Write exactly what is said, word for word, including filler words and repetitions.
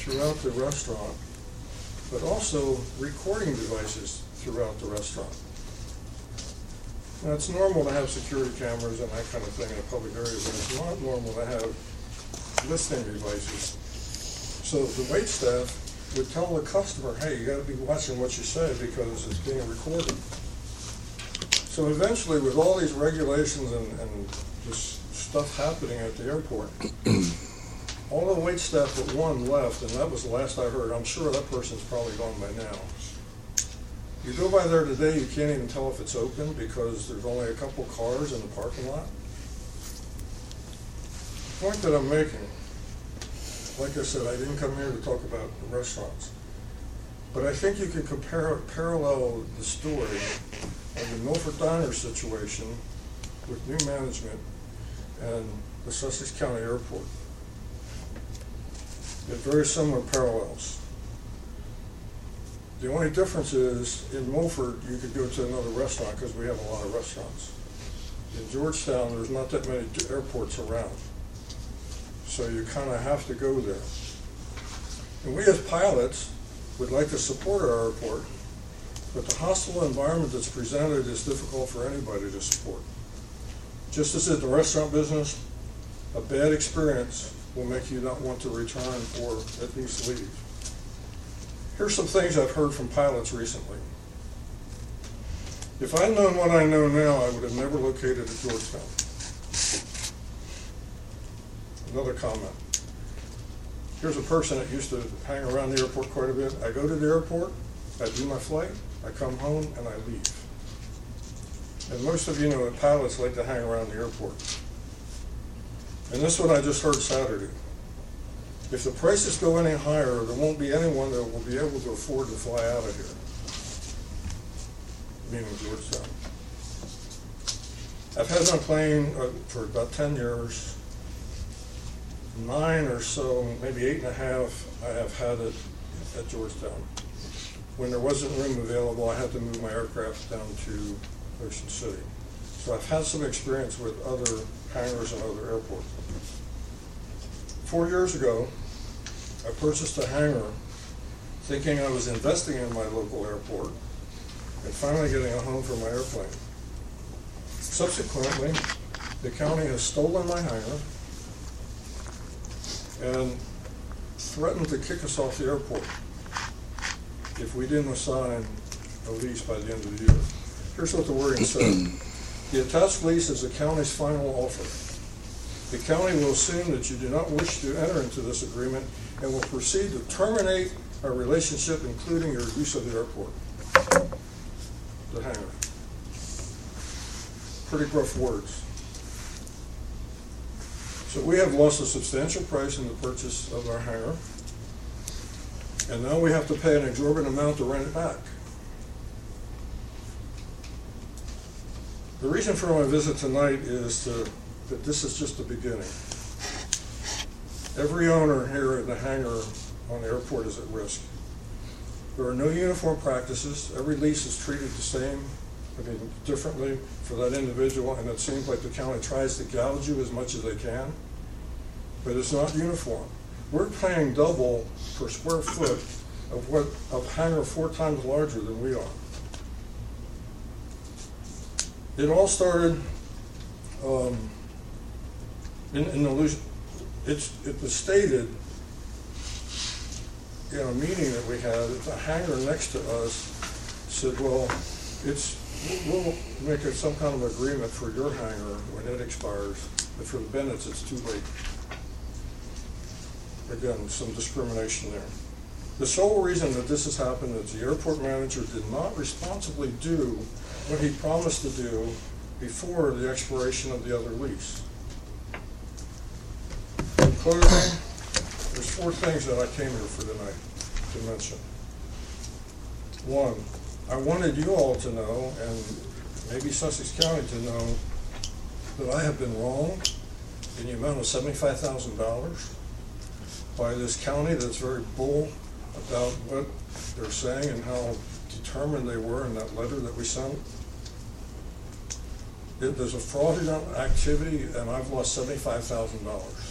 throughout the restaurant, but also recording devices throughout the restaurant. Now, it's normal to have security cameras and that kind of thing in a public area, but it's not normal to have listening devices. So the wait staff would tell the customer, hey, you got to be watching what you say because it's being recorded. So eventually, with all these regulations and, and this stuff happening at the airport, all the wait staff but one left, and that was the last I heard. I'm sure that person's probably gone by now. You go by there today, you can't even tell if it's open because there's only a couple cars in the parking lot. The point that I'm making, like I said, I didn't come here to talk about the restaurants, but I think you can compare, parallel the story of the Milford Diner situation with new management and the Sussex County Airport. They're very similar parallels. The only difference is, in Milford, you could go to another restaurant because we have a lot of restaurants. In Georgetown, there's not that many airports around. So you kind of have to go there. And we as pilots would like to support our airport, but the hostile environment that's presented is difficult for anybody to support. Just as in the restaurant business, a bad experience will make you not want to return or at least leave. Here's some things I've heard from pilots recently. If I'd known what I know now, I would have never located at Georgetown. Another comment. Here's a person that used to hang around the airport quite a bit. I go to the airport, I do my flight, I come home, and I leave. And most of you know that pilots like to hang around the airport. And this is what I just heard Saturday. If the prices go any higher, there won't be anyone that will be able to afford to fly out of here, meaning Georgetown. I've had my plane uh, for about ten years. Nine or so, maybe eight and a half, I have had it at Georgetown. When there wasn't room available, I had to move my aircraft down to Ocean City. So I've had some experience with other hangars and other airports. Four years ago, I purchased a hangar thinking I was investing in my local airport and finally getting a home for my airplane. Subsequently, the county has stolen my hangar and threatened to kick us off the airport if we didn't assign a lease by the end of the year. Here's what the wording said. The attached lease is the county's final offer. The county will assume that you do not wish to enter into this agreement and will proceed to terminate our relationship, including your use of the airport. The hangar. Pretty rough words. So we have lost a substantial price in the purchase of our hangar, and now we have to pay an exorbitant amount to rent it back. The reason for my visit tonight is to, that this is just the beginning. Every owner here in the hangar on the airport is at risk. There are no uniform practices. Every lease is treated the same, I mean, differently for that individual, and it seems like the county tries to gouge you as much as they can, but it's not uniform. We're paying double per square foot of what a hangar four times larger than we are. It all started um, in, in the, it's, it was stated in a meeting that we had, that the hangar next to us said, well, it's, we'll make it some kind of agreement for your hangar when it expires, but for the Bennett's, it's too late. Again, some discrimination there. The sole reason that this has happened is the airport manager did not responsibly do what he promised to do before the expiration of the other lease. In closing, there's four things that I came here for tonight to mention. One, I wanted you all to know, and maybe Sussex County to know, that I have been wronged in the amount of seventy-five thousand dollars by this county that's very bull about what they're saying and how determined they were in that letter that we sent. It, there's a fraudulent activity, and I've lost seventy-five thousand dollars.